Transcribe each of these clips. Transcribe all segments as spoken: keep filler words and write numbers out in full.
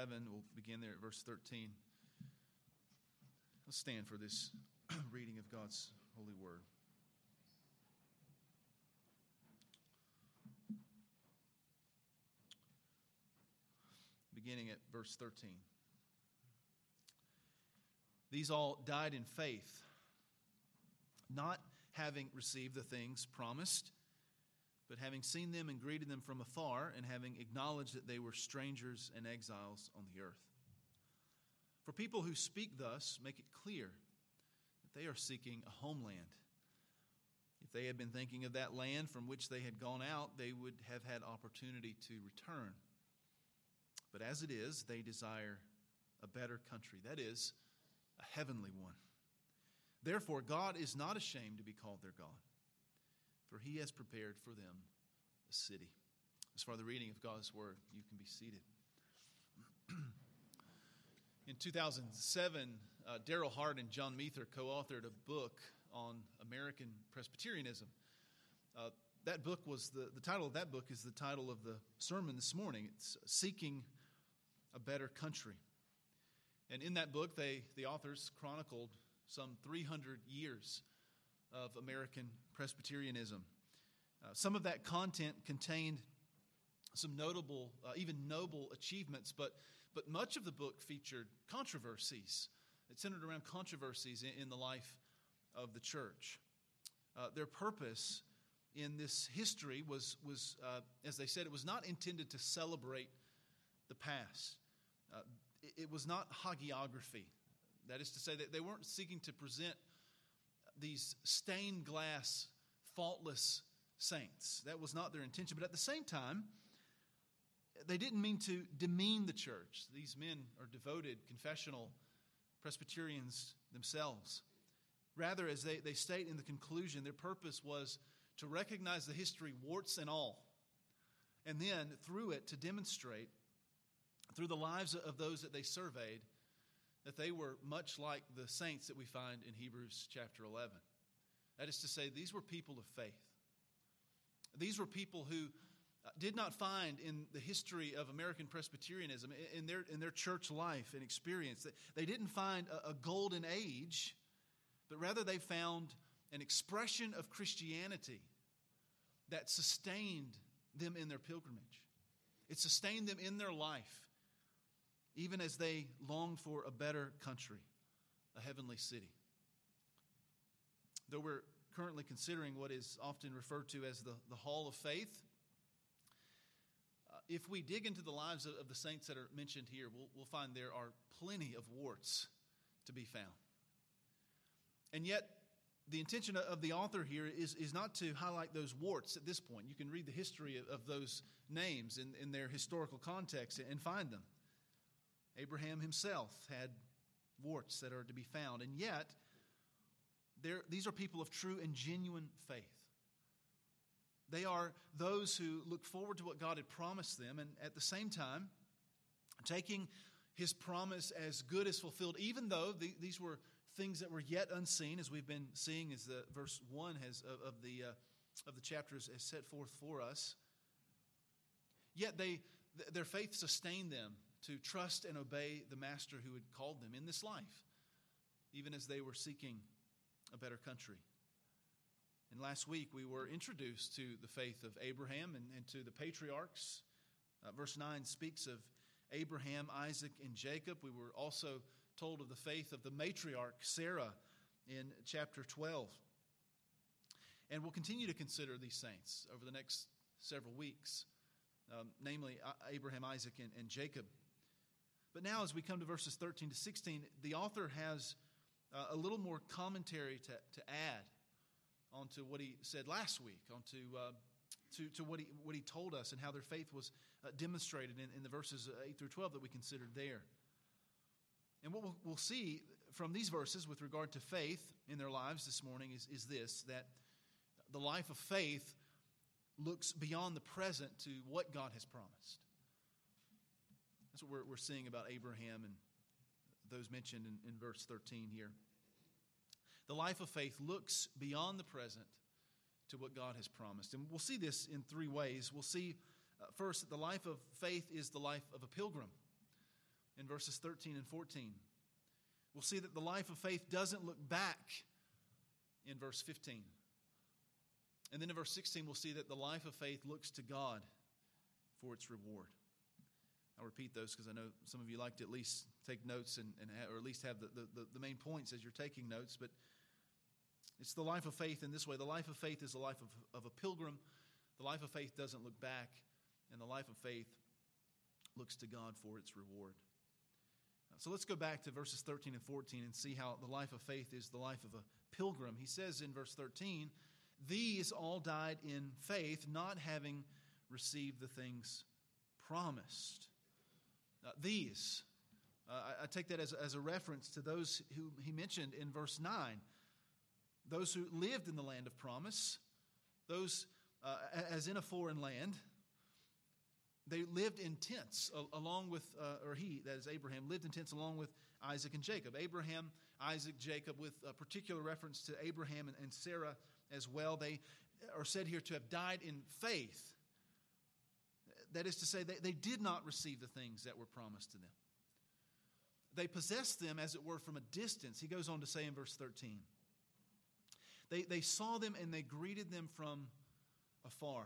eleven. We'll begin there at verse thirteen. Let's stand for this reading of God's holy word. Beginning at verse thirteen. These all died in faith, not having received the things promised, but having seen them and greeted them from afar, and having acknowledged that they were strangers and exiles on the earth. For people who speak thus make it clear that they are seeking a homeland. If they had been thinking of that land from which they had gone out, they would have had opportunity to return. But as it is, they desire a better country, that is, a heavenly one. Therefore, God is not ashamed to be called their God, for he has prepared for them a city. As far as the reading of God's word, you can be seated. In two thousand seven, uh, Daryl Hart and John Meether co-authored a book on American Presbyterianism. Uh, that book was the, the title of that book is the title of the sermon this morning. It's Seeking a Better Country. And in that book, they the authors chronicled some three hundred years of American Presbyterianism. Uh, some of that content contained some notable, uh, even noble achievements, but but much of the book featured controversies. It centered around controversies in, in the life of the church. Uh, their purpose in this history was, was uh, as they said, it was not intended to celebrate the past. Uh, it, it was not hagiography. That is to say that they weren't seeking to present these stained glass, faultless saints. That was not their intention. But at the same time, they didn't mean to demean the church. These men are devoted, confessional Presbyterians themselves. Rather, as they, they state in the conclusion, their purpose was to recognize the history, warts and all, and then through it to demonstrate, through the lives of those that they surveyed, that they were much like the saints that we find in Hebrews chapter eleven. That is to say, these were people of faith. These were people who did not find in the history of American Presbyterianism, in their, in their church life and experience, that they didn't find a, a golden age, but rather they found an expression of Christianity that sustained them in their pilgrimage. It sustained them in their life, even as they longed for a better country, a heavenly city. Though we're currently considering what is often referred to as the, the Hall of Faith, uh, if we dig into the lives of, of the saints that are mentioned here, we'll, we'll find there are plenty of warts to be found. And yet, the intention of the author here is, is not to highlight those warts at this point. You can read the history of, of those names in, in their historical context and find them. Abraham himself had warts that are to be found. And yet, these are people of true and genuine faith. They are those who look forward to what God had promised them, and at the same time, taking His promise as good as fulfilled, even though the, these were things that were yet unseen, as we've been seeing, as the verse one has of, of the uh, of the chapters has set forth for us. Yet they th- their faith sustained them to trust and obey the Master who had called them in this life, even as they were seeking a better country. And last week we were introduced to the faith of Abraham and, and to the patriarchs. Uh, verse nine speaks of Abraham, Isaac, and Jacob. We were also told of the faith of the matriarch Sarah in chapter twelve. And we'll continue to consider these saints over the next several weeks, um, namely Abraham, Isaac, and, and Jacob. But now as we come to verses thirteen to sixteen, the author has uh, a little more commentary to, to add onto what he said last week, onto uh, to, to what he what he told us and how their faith was uh, demonstrated in, in the verses eight through twelve that we considered there. And what we'll, we'll see from these verses with regard to faith in their lives this morning is, is this, that the life of faith looks beyond the present to what God has promised. That's what we're, we're seeing about Abraham and those mentioned in, in verse thirteen here. The life of faith looks beyond the present to what God has promised. And we'll see this in three ways. We'll see, uh, first, that the life of faith is the life of a pilgrim. in verses thirteen and fourteen. We'll see that the life of faith doesn't look back in verse fifteen. And then in verse sixteen, we'll see that the life of faith looks to God for its reward. I'll repeat those because I know some of you like to at least take notes and, and ha- or at least have the, the, the main points as you're taking notes. But it's the life of faith in this way. The life of faith is the life of, of a pilgrim. The life of faith doesn't look back. And the life of faith looks to God for its reward. So let's go back to verses thirteen and fourteen and see how the life of faith is the life of a pilgrim. He says in verse thirteen, "These all died in faith, not having received the things promised." Uh, these, uh, I, I take that as, as a reference to those who he mentioned in verse nine. Those who lived in the land of promise, those uh, as in a foreign land. They lived in tents along with, uh, or he, that is Abraham, lived in tents along with Isaac and Jacob. Abraham, Isaac, Jacob, with a particular reference to Abraham and, and Sarah as well. They are said here to have died in faith. That is to say, they, they did not receive the things that were promised to them. They possessed them, as it were, from a distance. He goes on to say in verse thirteen, They, they saw them and they greeted them from afar.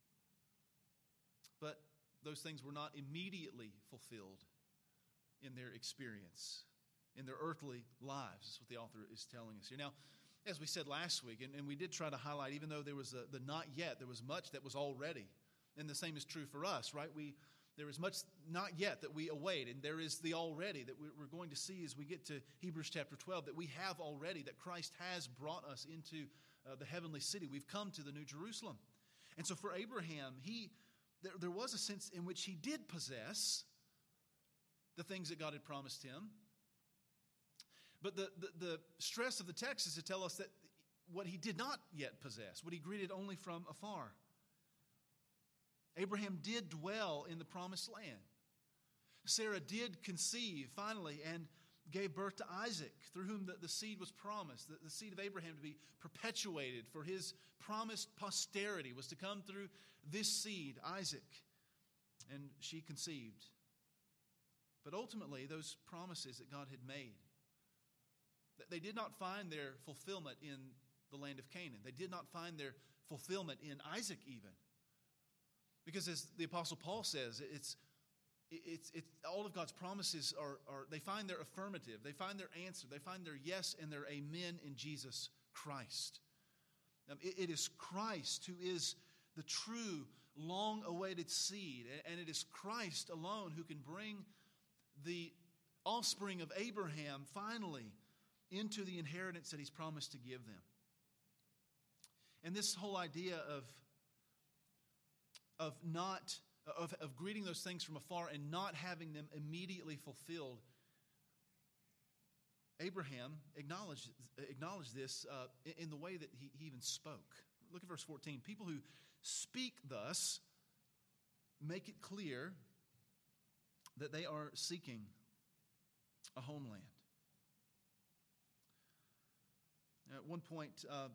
But those things were not immediately fulfilled in their experience, in their earthly lives. That's what the author is telling us here. Now, as we said last week, and, and we did try to highlight, even though there was a, the not yet, there was much that was already. And the same is true for us, right? We There is much not yet that we await, and there is the already that we're going to see as we get to Hebrews chapter twelve, that we have already, that Christ has brought us into uh, the heavenly city. We've come to the New Jerusalem. And so for Abraham, he there, there was a sense in which he did possess the things that God had promised him. But the, the, the stress of the text is to tell us that what he did not yet possess, what he greeted only from afar. Abraham did dwell in the promised land. Sarah did conceive finally and gave birth to Isaac, through whom the, the seed was promised, the, the seed of Abraham to be perpetuated, for his promised posterity was to come through this seed, Isaac. And she conceived. But ultimately, those promises that God had made, they did not find their fulfillment in the land of Canaan. They did not find their fulfillment in Isaac even. Because as the Apostle Paul says, it's, it's, it's all of God's promises are, are, they find their affirmative, they find their answer, they find their yes and their amen in Jesus Christ. Um, it, it is Christ who is the true, long-awaited seed, and it is Christ alone who can bring the offspring of Abraham finally into the inheritance that he's promised to give them. And this whole idea of of not of, of greeting those things from afar and not having them immediately fulfilled, Abraham acknowledged acknowledged this uh, in the way that he, he even spoke. Look at verse fourteen. People who speak thus make it clear that they are seeking a homeland. At one point, uh,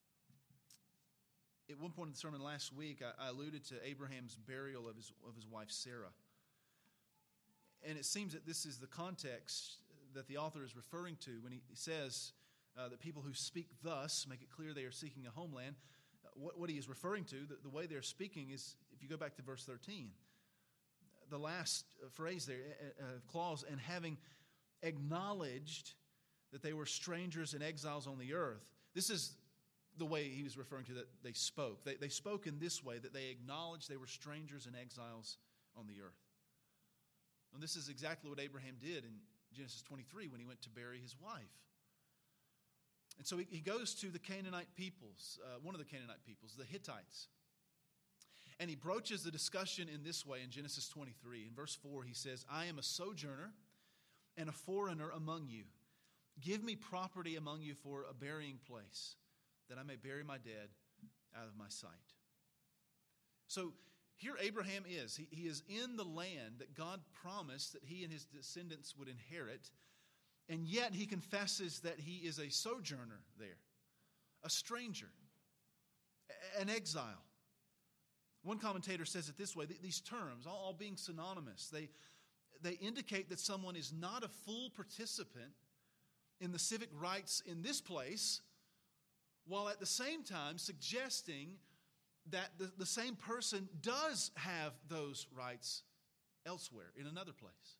at one point in the sermon last week, I, I alluded to Abraham's burial of his of his wife Sarah, and it seems that this is the context that the author is referring to when he says uh, that people who speak thus make it clear they are seeking a homeland. Uh, what, what he is referring to, the, the way they're speaking, is if you go back to verse thirteen, the last phrase there, uh, clause, and having acknowledged that they were strangers and exiles on the earth. This is the way he was referring to that they spoke. They, they spoke in this way, that they acknowledged they were strangers and exiles on the earth. And this is exactly what Abraham did in Genesis twenty-three when he went to bury his wife. And so he, he goes to the Canaanite peoples, uh, one of the Canaanite peoples, the Hittites. And he broaches the discussion in this way in Genesis twenty-three. In verse four, he says, "I am a sojourner and a foreigner among you. Give me property among you for a burying place, that I may bury my dead out of my sight." So here Abraham is. He, he is in the land that God promised that he and his descendants would inherit, and yet he confesses that he is a sojourner there, a stranger, an exile. One commentator says it this way: these terms, all being synonymous, they they indicate that someone is not a full participant in the civic rights in this place, while at the same time suggesting that the, the same person does have those rights elsewhere, in another place.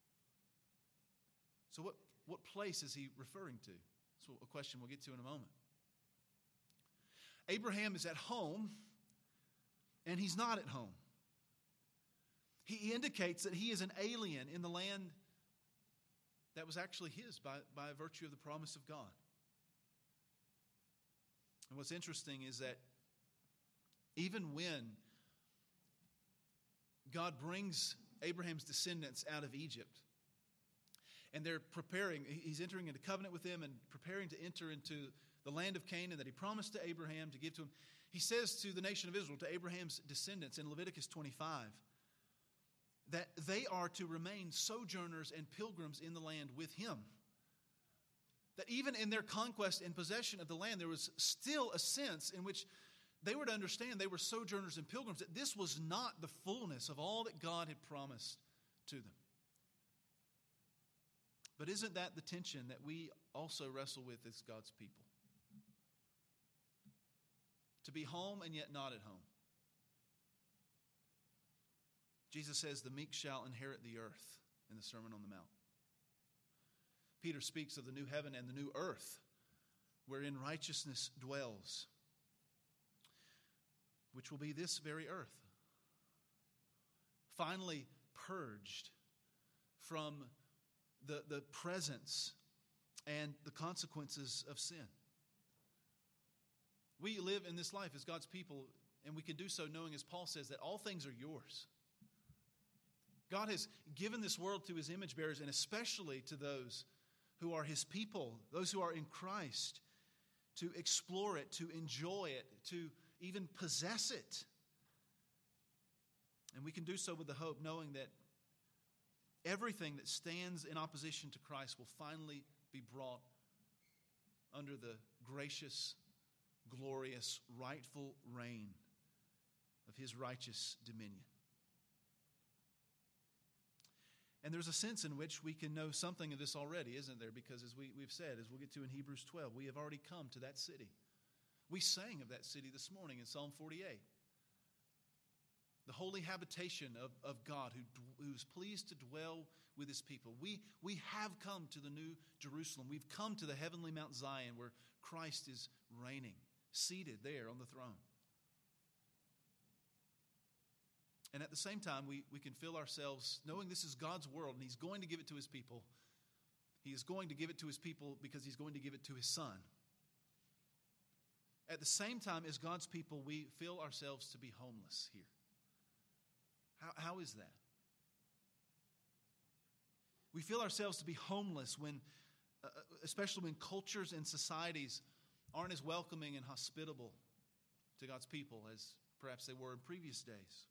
So what, what place is he referring to? That's a question we'll get to in a moment. Abraham is at home, and he's not at home. He indicates that he is an alien in the land that was actually his by, by virtue of the promise of God. And what's interesting is that even when God brings Abraham's descendants out of Egypt, and they're preparing, he's entering into covenant with them and preparing to enter into the land of Canaan that he promised to Abraham to give to him, he says to the nation of Israel, to Abraham's descendants in Leviticus twenty-five, that they are to remain sojourners and pilgrims in the land with him. That even in their conquest and possession of the land, there was still a sense in which they were to understand they were sojourners and pilgrims, that this was not the fullness of all that God had promised to them. But isn't that the tension that we also wrestle with as God's people? To be home and yet not at home. Jesus says, the meek shall inherit the earth in the Sermon on the Mount. Peter speaks of the new heaven and the new earth wherein righteousness dwells, which will be this very earth, finally purged from the, the presence and the consequences of sin. We live in this life as God's people, and we can do so knowing, as Paul says, that all things are yours. God has given this world to his image bearers, and especially to those who are his people, those who are in Christ, to explore it, to enjoy it, to even possess it. And we can do so with the hope, knowing that everything that stands in opposition to Christ will finally be brought under the gracious, glorious, rightful reign of his righteous dominion. And there's a sense in which we can know something of this already, isn't there? Because as we, we've said, as we'll get to in Hebrews twelve, we have already come to that city. We sang of that city this morning in Psalm forty-eight. The holy habitation of, of God who, who's pleased to dwell with his people. We, we have come to the new Jerusalem. We've come to the heavenly Mount Zion where Christ is reigning, seated there on the throne. And at the same time, we, we can feel ourselves knowing this is God's world and he's going to give it to his people. He is going to give it to his people because he's going to give it to his Son. At the same time, as God's people, we feel ourselves to be homeless here. How, how is that? We feel ourselves to be homeless when, uh, especially when cultures and societies aren't as welcoming and hospitable to God's people as perhaps they were in previous days.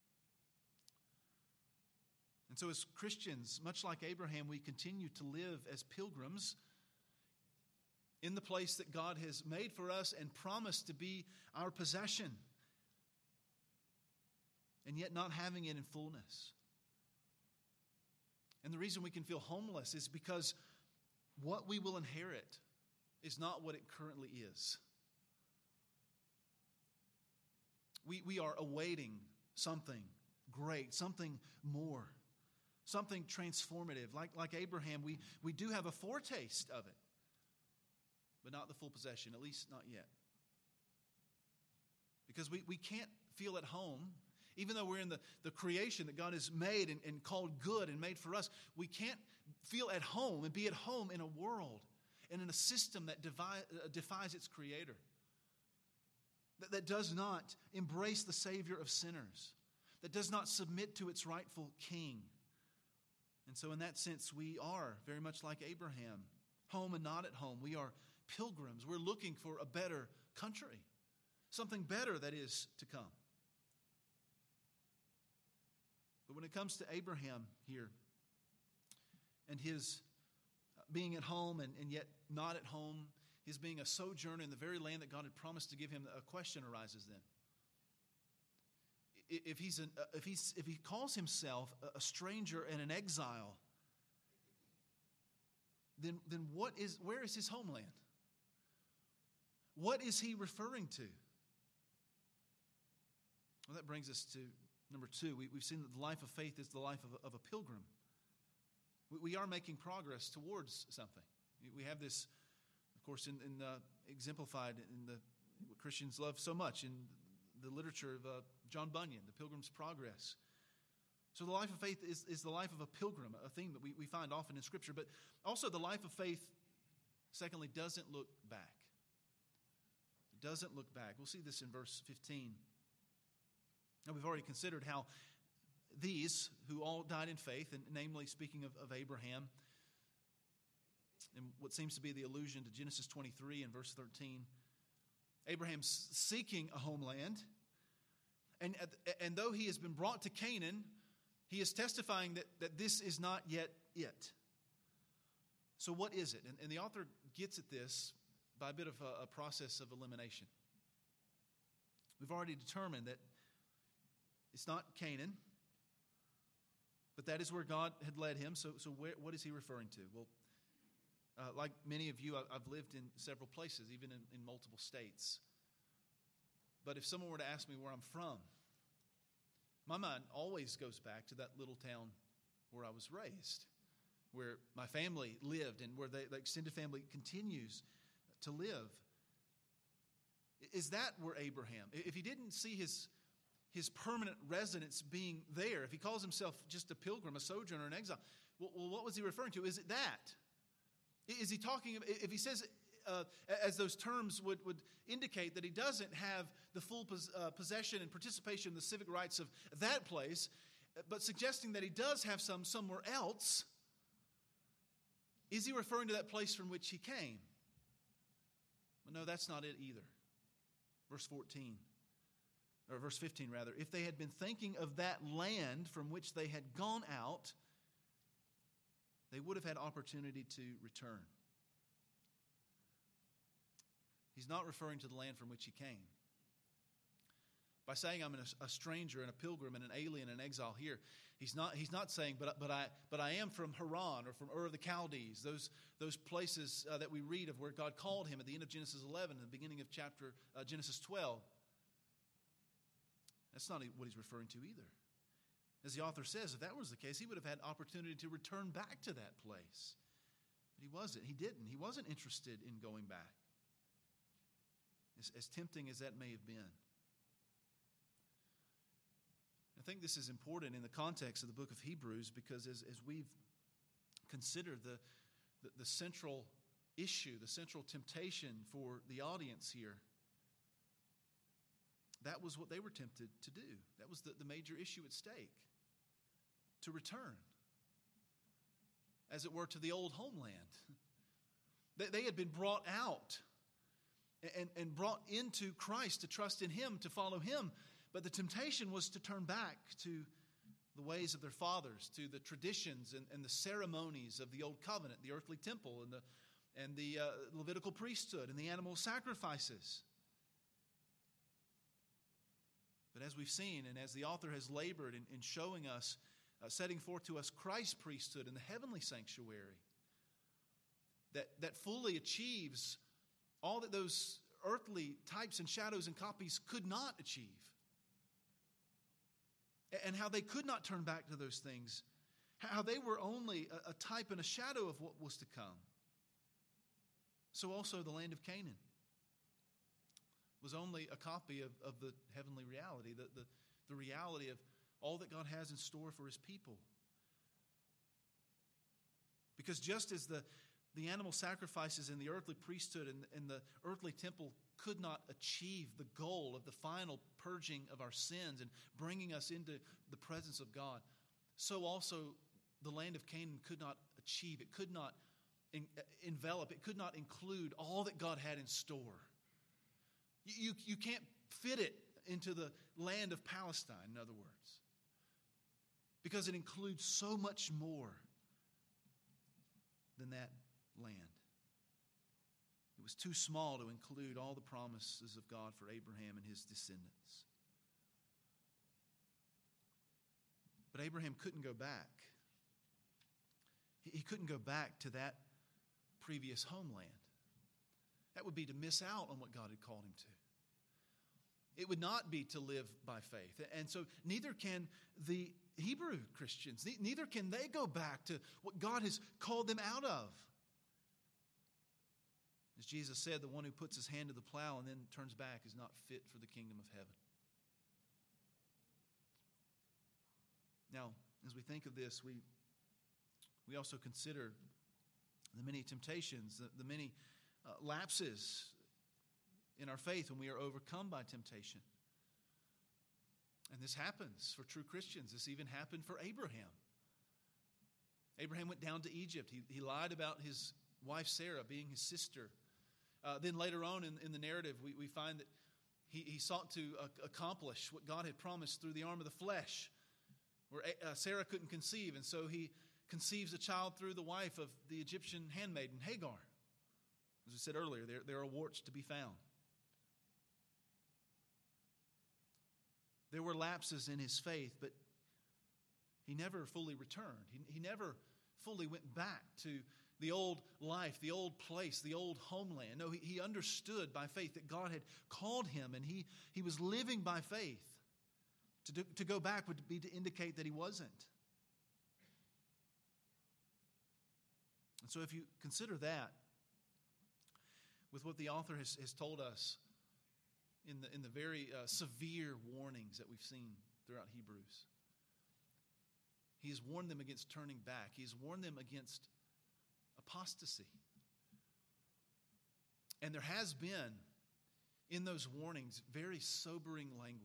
And so as Christians, much like Abraham, we continue to live as pilgrims in the place that God has made for us and promised to be our possession, and yet not having it in fullness. And the reason we can feel homeless is because what we will inherit is not what it currently is. We, we are awaiting something great, something more. Something transformative. Like, like Abraham, we, we do have a foretaste of it, but not the full possession, at least not yet. Because we, we can't feel at home, even though we're in the, the creation that God has made and, and called good and made for us, we can't feel at home and be at home in a world and in a system that devi- uh, defies its creator, that, that does not embrace the Savior of sinners, that does not submit to its rightful king. And so in that sense, we are very much like Abraham, home and not at home. We are pilgrims. We're looking for a better country, something better that is to come. But when it comes to Abraham here and his being at home and, and yet not at home, his being a sojourner in the very land that God had promised to give him, a question arises then. if he's an, if he's if he calls himself a stranger and an exile, then then what is where is his homeland? What is he referring to? Well, that brings us to number two. We, we've seen that the life of faith is the life of a, of a pilgrim. We, we are making progress towards something. We have this, of course, in, in uh, exemplified in the what Christians love so much in the literature of uh, John Bunyan, The Pilgrim's Progress. So the life of faith is, is the life of a pilgrim, a theme that we, we find often in Scripture. But also the life of faith, secondly, doesn't look back. It doesn't look back. We'll see this in verse fifteen. Now, we've already considered how these, who all died in faith, and namely speaking of, of Abraham, and what seems to be the allusion to Genesis twenty-three and verse thirteen, Abraham's seeking a homeland, and, and though he has been brought to Canaan, he is testifying that, that this is not yet it. So what is it? And, and the author gets at this by a bit of a, a process of elimination. We've already determined that it's not Canaan, but that is where God had led him. So, so where, what is he referring to? Well, uh, like many of you, I've lived in several places, even in, in multiple states. But if someone were to ask me where I'm from, my mind always goes back to that little town where I was raised, where my family lived and where they, the extended family continues to live. Is that where Abraham, if he didn't see his his permanent residence being there, if he calls himself just a pilgrim, a sojourner, an exile, well, what was he referring to? Is it that? Is he talking, if he says, uh, as those terms would, would indicate, that he doesn't have the full pos, uh, possession and participation in the civic rights of that place, but suggesting that he does have some somewhere else, is he referring to that place from which he came? Well, no, that's not it either. Verse fourteen. Or verse fifteen, rather. If they had been thinking of that land from which they had gone out, they would have had opportunity to return. He's not referring to the land from which he came. By saying I'm a stranger and a pilgrim and an alien and exile here, he's not, he's not saying, but, but, I, but I am from Haran or from Ur of the Chaldees, those, those places uh, that we read of where God called him at the end of Genesis eleven and the beginning of chapter uh, Genesis twelve. That's not what he's referring to either. As the author says, if that was the case, he would have had opportunity to return back to that place. But he wasn't. He didn't. He wasn't interested in going back, as, as tempting as that may have been. I think this is important in the context of the book of Hebrews, because as, as we've considered the, the, the central issue, the central temptation for the audience here, that was what they were tempted to do. That was the, the major issue at stake. To return, as it were, to the old homeland. They, they had been brought out and, and brought into Christ to trust in Him, to follow Him. But the temptation was to turn back to the ways of their fathers, to the traditions and, and the ceremonies of the old covenant, the earthly temple and the, and the uh, Levitical priesthood and the animal sacrifices. But as we've seen, and as the author has labored in, in showing us, uh, setting forth to us Christ's priesthood in the heavenly sanctuary, that, that fully achieves all that those earthly types and shadows and copies could not achieve, and how they could not turn back to those things, how they were only a, a type and a shadow of what was to come. So also the land of Canaan was only a copy of, of the heavenly reality, the, the, the reality of all that God has in store for His people. Because just as the, the animal sacrifices in the earthly priesthood and, and the earthly temple could not achieve the goal of the final purging of our sins and bringing us into the presence of God, so also the land of Canaan could not achieve, it could not in, envelop, it could not include all that God had in store. You, you can't fit it into the land of Palestine, in other words, because it includes so much more than that land. It was too small to include all the promises of God for Abraham and his descendants. But Abraham couldn't go back. He couldn't go back to that previous homeland. That would be to miss out on what God had called him to. It would not be to live by faith. And so neither can the Hebrew Christians, neither can they go back to what God has called them out of. As Jesus said, the one who puts his hand to the plow and then turns back is not fit for the kingdom of heaven. Now, as we think of this, we we also consider the many temptations, the, the many uh, lapses in our faith when we are overcome by temptation. And this happens for true Christians. This even happened for Abraham. Abraham went down to Egypt. He, he lied about his wife Sarah being his sister. Uh, then later on in, in the narrative, we, we find that he, he sought to uh, accomplish what God had promised through the arm of the flesh, where uh, Sarah couldn't conceive, and so he conceives a child through the wife of the Egyptian handmaiden, Hagar. As we said earlier, there, there are warts to be found. There were lapses in his faith, but he never fully returned. He, he never fully went back to the old life, the old place, the old homeland. No, he, he understood by faith that God had called him, and he, he was living by faith. To, do, to go back would be to indicate that he wasn't. And so if you consider that, with what the author has, has told us in the, in the very uh, severe warnings that we've seen throughout Hebrews, he has warned them against turning back. He has warned them against apostasy. And there has been, in those warnings, very sobering language.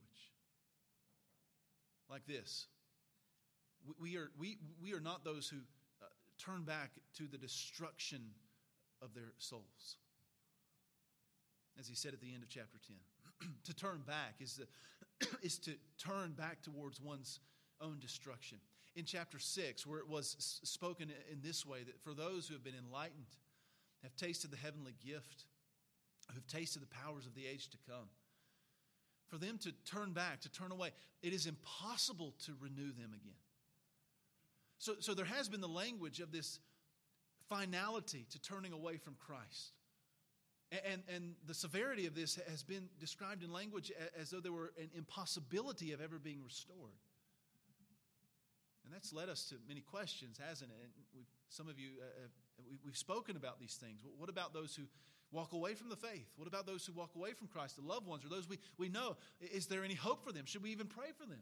Like this: we, we are we we are not those who uh, turn back to the destruction of their souls. As he said at the end of chapter ten, to turn back is the, is to turn back towards one's own destruction. In chapter six, where it was spoken in this way, that for those who have been enlightened, have tasted the heavenly gift, who have tasted the powers of the age to come, for them to turn back, to turn away, it is impossible to renew them again. So, so there has been the language of this finality to turning away from Christ. And, and the severity of this has been described in language as though there were an impossibility of ever being restored. And that's led us to many questions, hasn't it? And we've, some of you, uh, have, we've spoken about these things. What about those who walk away from the faith? What about those who walk away from Christ, the loved ones, or those we, we know? Is there any hope for them? Should we even pray for them?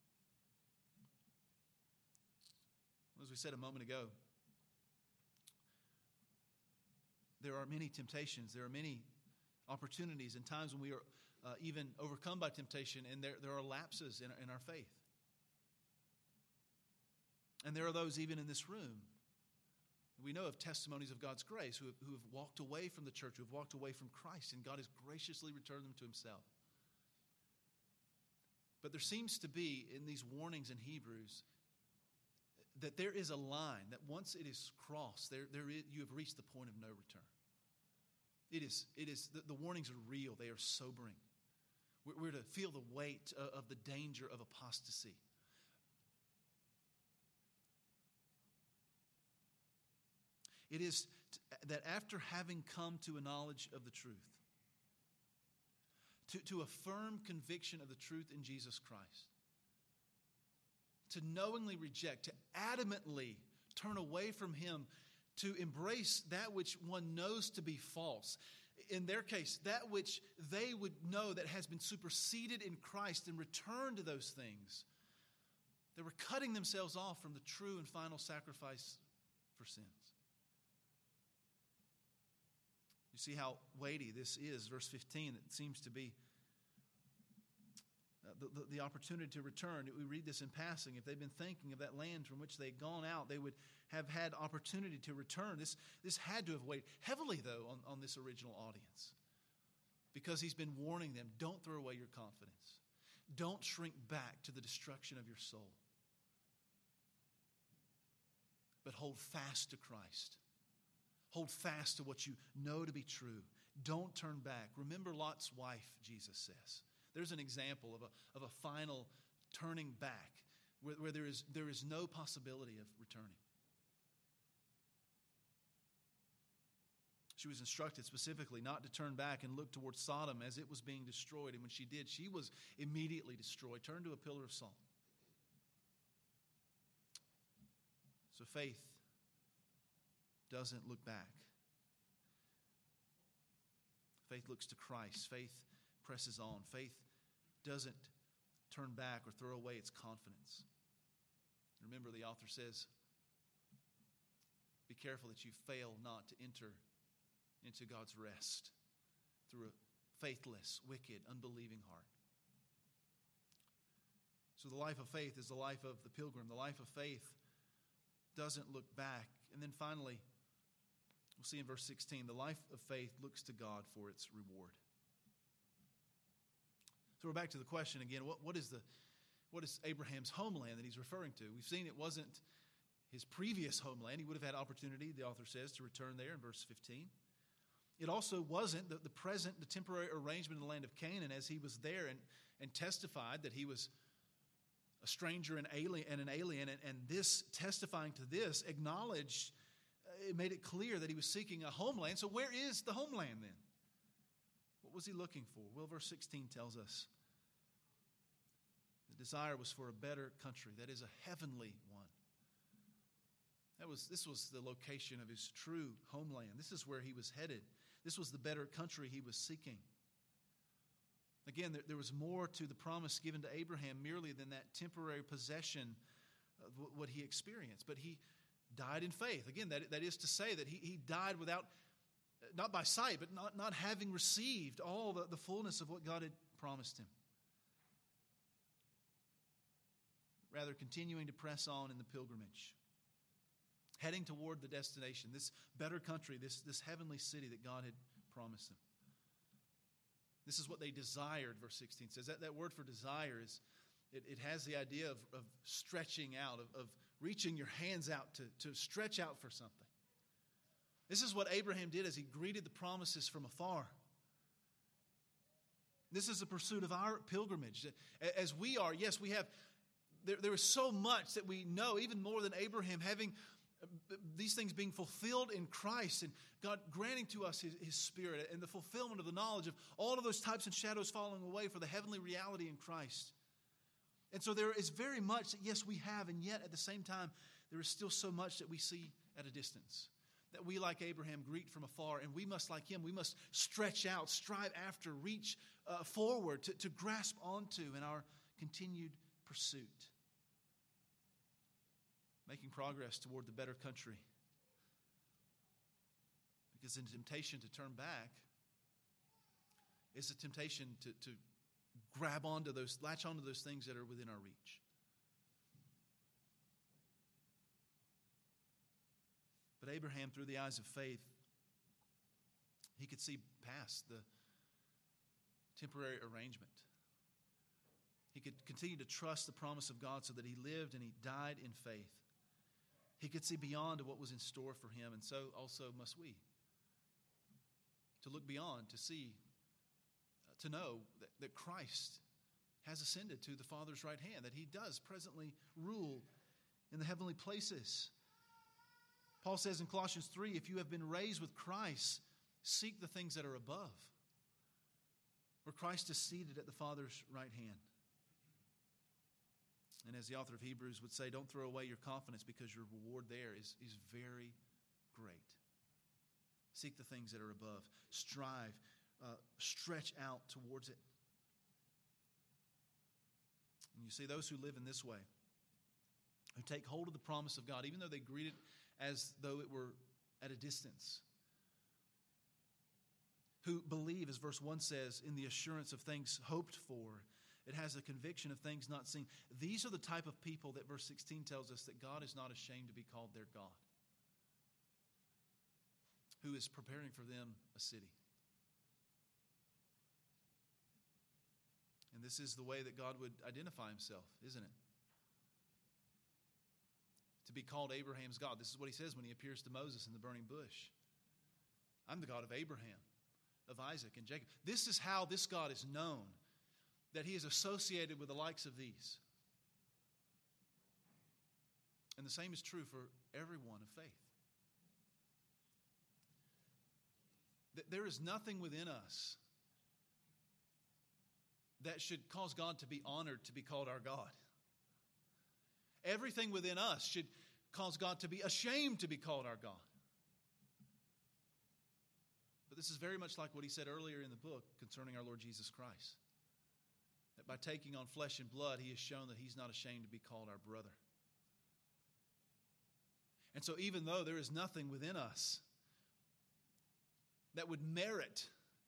As we said a moment ago, there are many temptations. There are many opportunities and times when we are uh, even overcome by temptation, and there, there are lapses in, in our faith. And there are those even in this room. We know of testimonies of God's grace who have, who have walked away from the church, who have walked away from Christ, and God has graciously returned them to himself. But there seems to be, in these warnings in Hebrews, that there is a line that once it is crossed, there, there is, you have reached the point of no return. It is, it is the, the warnings are real. They are sobering. We're, we're to feel the weight of, of the danger of apostasy. It is that after having come to a knowledge of the truth, to, to a firm conviction of the truth in Jesus Christ, to knowingly reject, to adamantly turn away from him, to embrace that which one knows to be false. In their case, that which they would know that has been superseded in Christ, and return to those things. They were cutting themselves off from the true and final sacrifice for sins. You see how weighty this is. Verse fifteen, it seems to be uh, the, the, the opportunity to return. We read this in passing. If they'd been thinking of that land from which they'd gone out, they would have had opportunity to return. This, this had to have weighed heavily, though, on, on this original audience, because he's been warning them, don't throw away your confidence. Don't shrink back to the destruction of your soul, but hold fast to Christ. Hold fast to what you know to be true. Don't turn back. Remember Lot's wife, Jesus says. There's an example of a, of a final turning back. where, where there is, there is no possibility of returning. She was instructed specifically not to turn back and look towards Sodom as it was being destroyed. And when she did, she was immediately destroyed, turned to a pillar of salt. So faith doesn't look back. Faith looks to Christ. Faith presses on. Faith doesn't turn back or throw away its confidence. Remember, the author says, be careful that you fail not to enter into God's rest through a faithless, wicked, unbelieving heart. So the life of faith is the life of the pilgrim. The life of faith doesn't look back. And then finally, we'll see in verse sixteen, the life of faith looks to God for its reward. So we're back to the question again, what, what is the what is Abraham's homeland that he's referring to? We've seen it wasn't his previous homeland. He would have had opportunity, the author says, to return there in verse fifteen. It also wasn't the, the present, the temporary arrangement in the land of Canaan as he was there and, and testified that he was a stranger and, alien, and an alien. And, and this, testifying to this, acknowledged, uh, it made it clear that he was seeking a homeland. So where is the homeland then? What was he looking for? Well, verse sixteen tells us the desire was for a better country, that is a heavenly one. That was, this was the location of his true homeland. This is where he was headed. This was the better country he was seeking. Again, there, there was more to the promise given to Abraham merely than that temporary possession of what he experienced. But he died in faith. Again, that, that is to say that he, he died without, not by sight, but not, not having received all the, the fullness of what God had promised him. Rather, continuing to press on in the pilgrimage, heading toward the destination, this better country, this, this heavenly city that God had promised them. This is what they desired, verse sixteen says. That, that word for desire is, it, it has the idea of, of stretching out, of, of reaching your hands out to, to stretch out for something. This is what Abraham did as he greeted the promises from afar. This is the pursuit of our pilgrimage. As we are, yes, we have, there, there is so much that we know, even more than Abraham, having these things being fulfilled in Christ and God granting to us his, his Spirit and the fulfillment of the knowledge of all of those types and shadows falling away for the heavenly reality in Christ. And so there is very much that, yes, we have, and yet at the same time, there is still so much that we see at a distance, that we, like Abraham, greet from afar, and we must, like him, we must stretch out, strive after, reach uh, forward to, to grasp onto in our continued pursuit. Making progress toward the better country. Because the temptation to turn back is a temptation to, to grab onto those, latch onto those things that are within our reach. But Abraham, through the eyes of faith, he could see past the temporary arrangement. He could continue to trust the promise of God so that he lived and he died in faith. He could see beyond to what was in store for him, and so also must we. To look beyond, to see, uh, to know that, that Christ has ascended to the Father's right hand, that he does presently rule in the heavenly places. Paul says in Colossians three, if you have been raised with Christ, seek the things that are above, where Christ is seated at the Father's right hand. And as the author of Hebrews would say, don't throw away your confidence because your reward there is, is very great. Seek the things that are above. Strive. Uh, stretch out towards it. And you see those who live in this way, who take hold of the promise of God, even though they greet it as though it were at a distance. Who believe, as verse one says, in the assurance of things hoped for. It has a conviction of things not seen. These are the type of people that verse sixteen tells us that God is not ashamed to be called their God, who is preparing for them a city. And this is the way that God would identify himself, isn't it? To be called Abraham's God. This is what he says when he appears to Moses in the burning bush. I'm the God of Abraham, of Isaac, and Jacob. This is how this God is known, that he is associated with the likes of these. And the same is true for everyone of faith. That there is nothing within us that should cause God to be honored to be called our God. Everything within us should cause God to be ashamed to be called our God. But this is very much like what he said earlier in the book concerning our Lord Jesus Christ. That by taking on flesh and blood, he has shown that he's not ashamed to be called our brother. And so even though there is nothing within us that would merit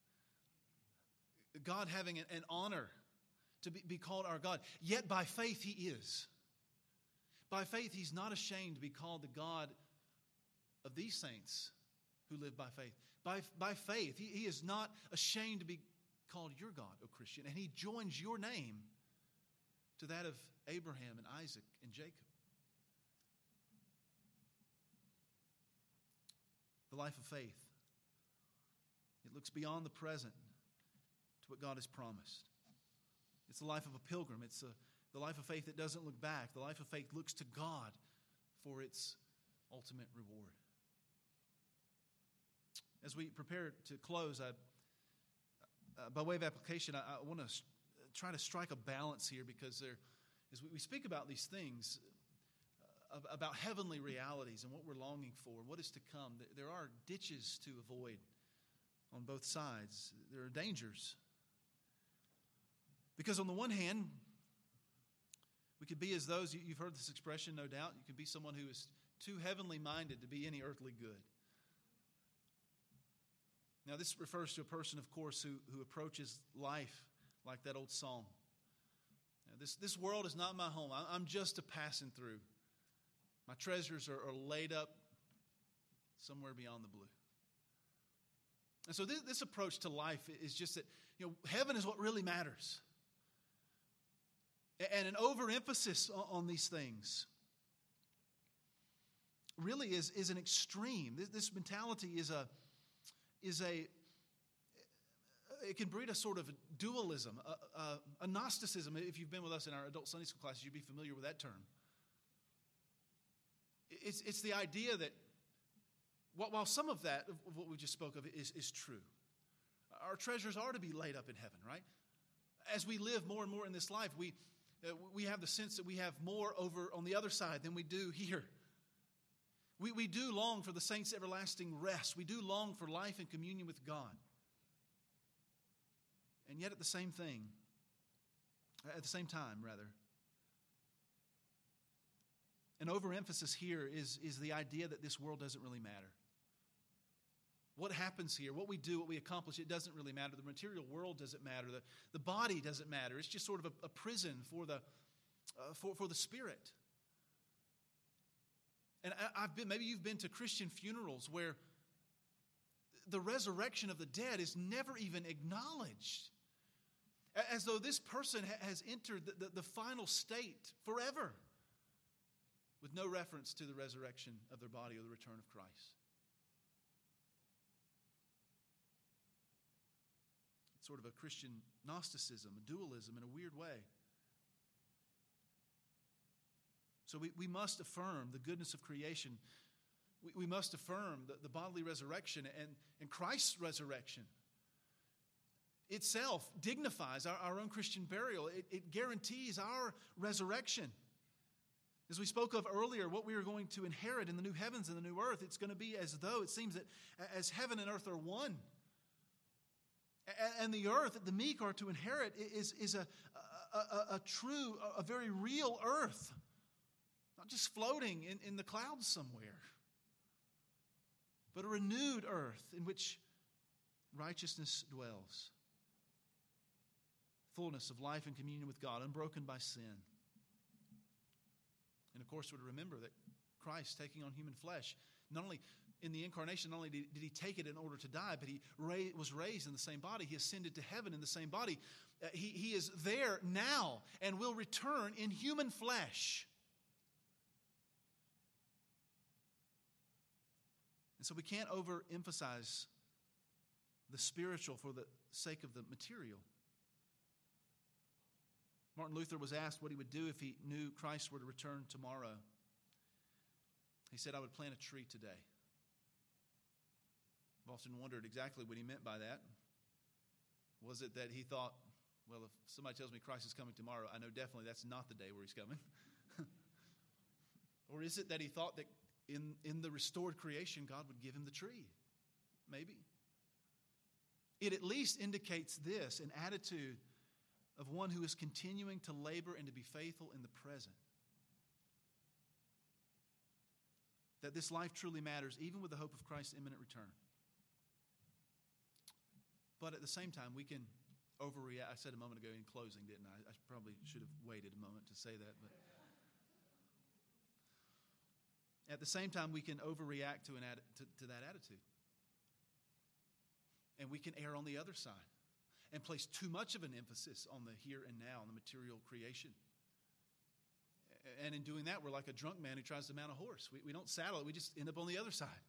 God having an honor to be, be called our God, yet by faith he is. By faith he's not ashamed to be called the God of these saints who live by faith. By, by faith, he, he is not ashamed to be called your God, O Christian, and he joins your name to that of Abraham and Isaac and Jacob. The life of faith. It looks beyond the present to what God has promised. It's the life of a pilgrim. It's a, the life of faith that doesn't look back. The life of faith looks to God for its ultimate reward. As we prepare to close, I, uh, by way of application, I, I want to st- try to strike a balance here, because there, as we, we speak about these things, uh, about heavenly realities and what we're longing for, what is to come, there are ditches to avoid on both sides. There are dangers. Because on the one hand, we could be as those, you've heard this expression, no doubt, you can be someone who is too heavenly minded to be any earthly good. Now, this refers to a person, of course, who, who approaches life like that old song. Now, this, this world is not my home. I, I'm just a passing through. My treasures are, are laid up somewhere beyond the blue. And so this, this approach to life is just that, you know, heaven is what really matters. And an overemphasis on, on these things really is, is an extreme. This, this mentality is a is a, it can breed a sort of dualism, a, a, a Gnosticism. If you've been with us in our adult Sunday school classes, you'd be familiar with that term. It's, it's the idea that while some of that, of what we just spoke of, is, is true, our treasures are to be laid up in heaven, right? As we live more and more in this life, we, uh, we have the sense that we have more over on the other side than we do here. We, we do long for the saints' everlasting rest. We do long for life and communion with God. And yet at the same thing, at the same time, rather, an overemphasis here is, is the idea that this world doesn't really matter. What happens here, what we do, what we accomplish, it doesn't really matter. The material world doesn't matter. The, the body doesn't matter. It's just sort of a, a prison for the, uh, for, for the spirit. And I've been, maybe you've been to Christian funerals where the resurrection of the dead is never even acknowledged. As though this person has entered the, the, the final state forever, with no reference to the resurrection of their body or the return of Christ. It's sort of a Christian Gnosticism, a dualism in a weird way. So we, we must affirm the goodness of creation. We, we must affirm the, the bodily resurrection and, and Christ's resurrection itself dignifies our, our own Christian burial. It, it guarantees our resurrection. As we spoke of earlier, what we are going to inherit in the new heavens and the new earth, it's going to be as though it seems that as heaven and earth are one. And the earth that the meek are to inherit is, is a, a, a, a true, a very real earth. Not just floating in, in the clouds somewhere, but a renewed earth in which righteousness dwells. Fullness of life and communion with God, unbroken by sin. And of course, we're to remember that Christ, taking on human flesh, not only in the incarnation, not only did he take it in order to die, but he was raised in the same body. He ascended to heaven in the same body. He, he is there now and will return in human flesh. And so we can't overemphasize the spiritual for the sake of the material. Martin Luther was asked what he would do if he knew Christ were to return tomorrow. He said, I would plant a tree today. I've often wondered exactly what he meant by that. Was it that he thought, well, if somebody tells me Christ is coming tomorrow, I know definitely that's not the day where he's coming. Or is it that he thought that in, in the restored creation, God would give him the tree? Maybe. It at least indicates this, an attitude of one who is continuing to labor and to be faithful in the present. That this life truly matters, even with the hope of Christ's imminent return. But at the same time, we can overreact. I said a moment ago in closing, didn't I? I probably should have waited a moment to say that. But at the same time, we can overreact to, an atti- to, to that attitude. And we can err on the other side and place too much of an emphasis on the here and now, on the material creation. And in doing that, we're like a drunk man who tries to mount a horse. We, we don't saddle it, we just end up on the other side.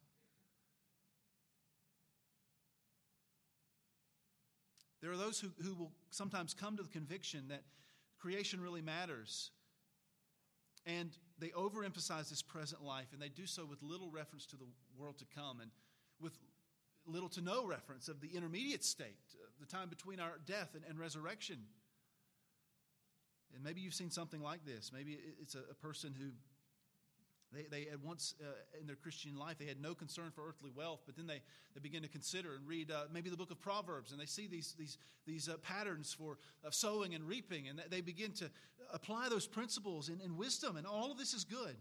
There are those who, who will sometimes come to the conviction that creation really matters. And they overemphasize this present life, and they do so with little reference to the world to come and with little to no reference of the intermediate state, uh, the time between our death and, and resurrection. And maybe you've seen something like this. Maybe it's a, a person who They, they had once uh, in their Christian life, they had no concern for earthly wealth, but then they, they begin to consider and read uh, maybe the book of Proverbs, and they see these, these, these uh, patterns for uh, sowing and reaping, and they begin to apply those principles in, in wisdom, and all of this is good.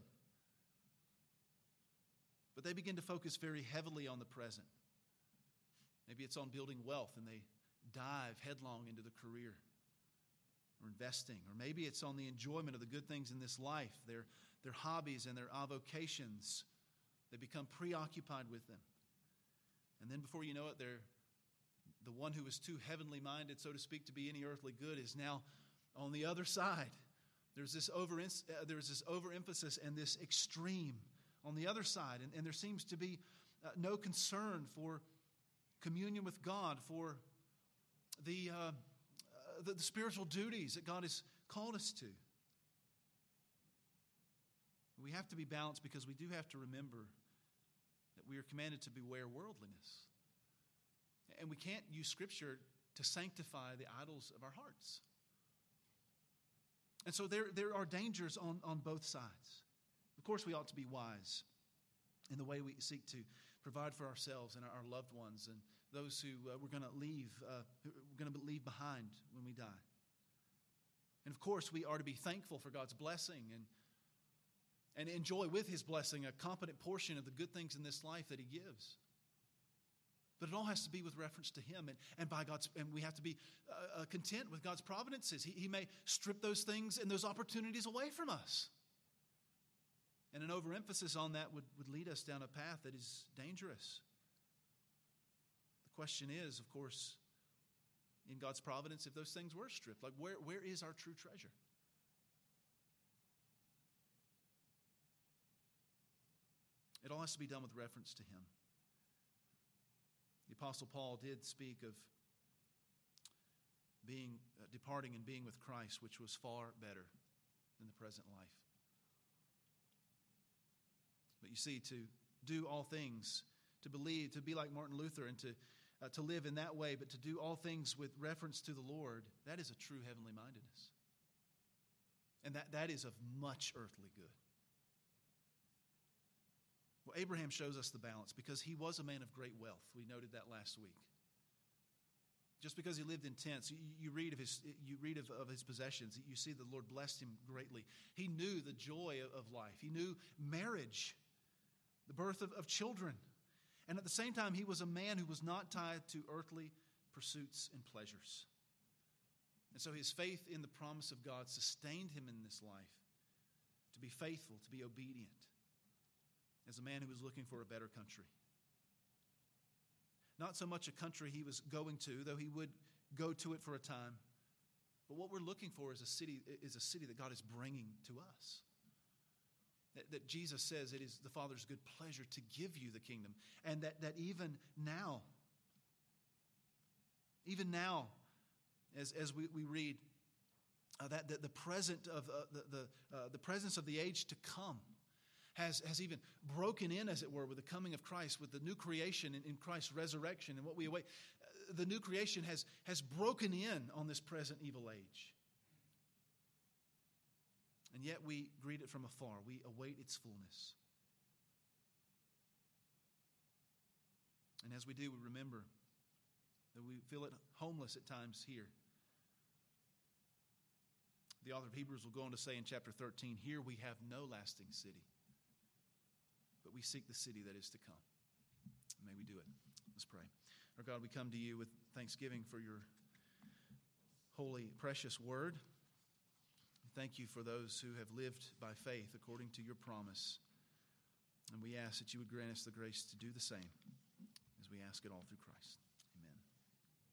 But they begin to focus very heavily on the present. Maybe it's on building wealth, and they dive headlong into the career or investing. Or maybe it's on the enjoyment of the good things in this life, their, their hobbies and their avocations. They become preoccupied with them. And then before you know it, they're, the one who was too heavenly minded, so to speak, to be any earthly good is now on the other side. There's this, over, uh, there's this overemphasis and this extreme on the other side. And, and there seems to be uh, no concern for communion with God, for the, uh, uh, the, the spiritual duties that God has called us to. We have to be balanced because we do have to remember that we are commanded to beware worldliness. And we can't use Scripture to sanctify the idols of our hearts. And so there, there are dangers on, on both sides. Of course, we ought to be wise in the way we seek to provide for ourselves and our loved ones and those who uh, we're going to leave, uh, who we're going to leave behind when we die. And of course, we are to be thankful for God's blessing and and enjoy with His blessing a competent portion of the good things in this life that He gives. But it all has to be with reference to Him, and, and by God's, and we have to be uh, content with God's providences. He, he may strip those things and those opportunities away from us. And an overemphasis on that would, would lead us down a path that is dangerous. The question is, of course, in God's providence, if those things were stripped, like where, where is our true treasure? It all has to be done with reference to Him. The Apostle Paul did speak of being uh, departing and being with Christ, which was far better than the present life. But you see, to do all things, to believe, to be like Martin Luther, and to uh, to live in that way, but to do all things with reference to the Lord, that is a true heavenly mindedness. And that, that is of much earthly good. Well, Abraham shows us the balance because he was a man of great wealth. We noted that last week. Just because he lived in tents, you, you read of his you read of, of his possessions, you see the Lord blessed him greatly. He knew the joy of, of life. He knew marriage, the birth of, of children. And at the same time, he was a man who was not tied to earthly pursuits and pleasures. And so his faith in the promise of God sustained him in this life to be faithful, to be obedient, as a man who was looking for a better country. Not so much a country he was going to, though he would go to it for a time. But what we're looking for is a city, is a city that God is bringing to us. That, that Jesus says it is the Father's good pleasure to give you the kingdom. And that, that even now, even now, as, as we, we read, uh, that, that the present of uh, the, the, uh, the presence of the age to come has, has even broken in, as it were, with the coming of Christ, with the new creation in, in Christ's resurrection and what we await. Uh, the new creation has, has broken in on this present evil age. And yet we greet it from afar. We await its fullness. And as we do, we remember that we feel it homeless at times here. The author of Hebrews will go on to say in chapter thirteen, here we have no lasting city, but we seek the city that is to come. May we do it. Let's pray. Our God, we come to you with thanksgiving for your holy, precious word. Thank you for those who have lived by faith according to your promise. And we ask that you would grant us the grace to do the same, as we ask it all through Christ.